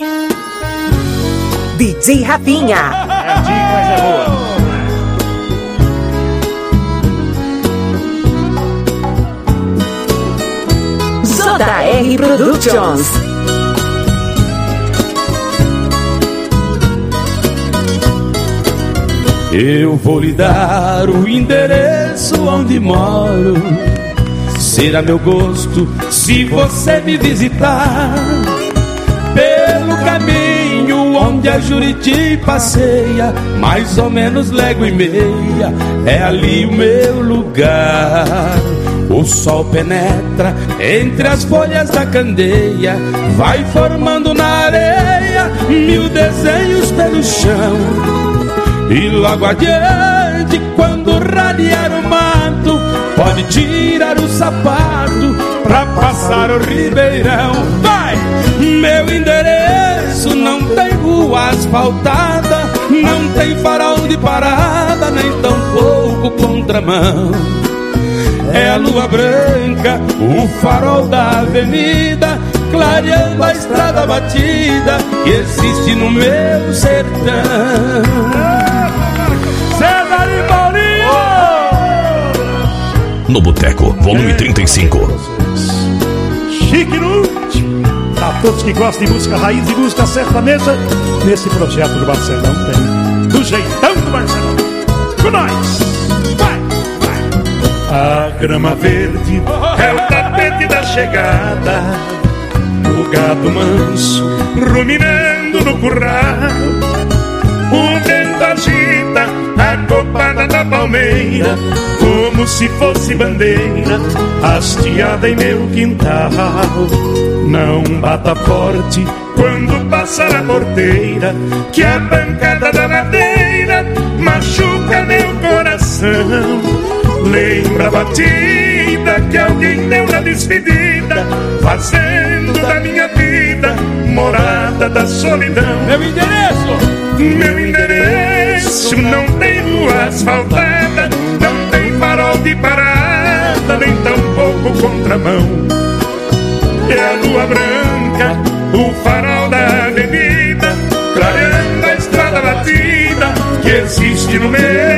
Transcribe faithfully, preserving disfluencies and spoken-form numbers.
D J Rafinha. É de coisa boa. J R Productions. Eu vou lhe dar o endereço onde moro. Será meu gosto se você me visitar. Pelo caminho onde a Juriti passeia, mais ou menos légua e meia, é ali o meu lugar. O sol penetra entre as folhas da candeia, vai formando na areia mil desenhos pelo chão. E logo adiante, quando radiar o mato, pode tirar o sapato pra passar o ribeirão. Vai! Meu endereço não tem rua asfaltada, não tem farol de parada, nem tampouco contramão. É a lua branca, o farol da avenida, clareando a estrada batida que existe no meu sertão. César e Paulinho! No Boteco, volume trinta e cinco. Chique no último. A todos que gostam de música raiz e música sertaneja, nesse projeto do Marcelão tem do jeitão do Marcelão. Com nós! Vai! Vai! A grama verde é o tapete da chegada, o gado manso ruminando no curral, o vento agita a copada da palmeira como se fosse bandeira hasteada em meu quintal. Não bata forte quando passar a porteira, que a pancada da madeira machuca meu coração. Lembra a batida que alguém deu na despedida, fazendo da minha vida morada da solidão. Meu endereço! Meu endereço não tem rua asfaltada, não tem farol de parada, nem tampouco contramão. É a lua branca, o farol da avenida, clareando a estrada batida que existe no meio